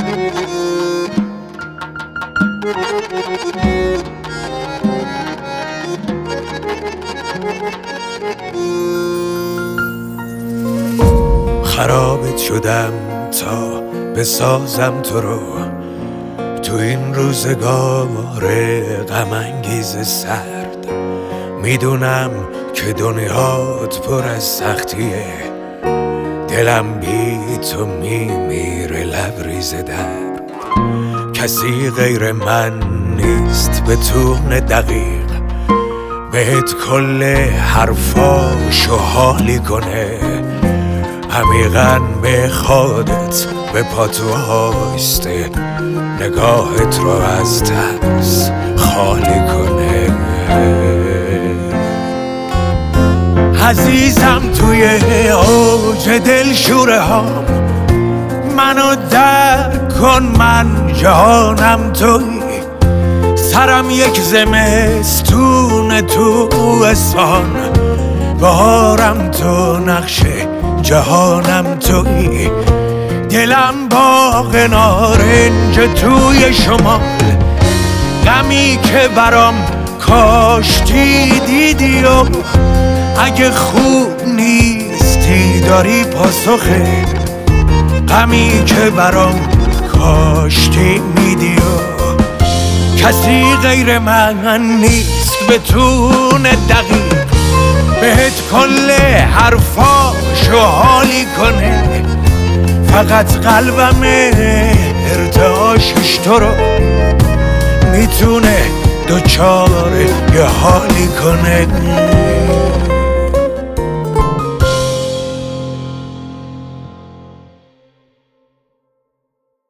خرابت شدم تا بسازم تو رو تو این روزگار غم انگیز سرد. میدونم که دنیات پر از سختیه، دلم بی تو میمیره لبریز درد. کسی غیر من نیست به طون دقیق بهت کل حرفاشو حالی کنه، عمیقاً به خودت به پاتو آیسته، نگاهت رو از ترس خالی کنه. عزیزم توی اوج دلشوره هام منو درک کن، من جهانم تویی، سرم یک زمستون تو اسفان، بهارم تو نقشه جهانم تویی، دلم باغ نارنج توی شمال، غمی که برام کاشتی دیدی و اگه خوب نیستی داری پاسخه، غمی که برام کاشتی میدی و کسی غیر من نیست به طون دقیق بهت کل حرفاشو حالی کنه، فقط قلبم ارتعاشش تو رو میتونه دوچار یه حالی کنه.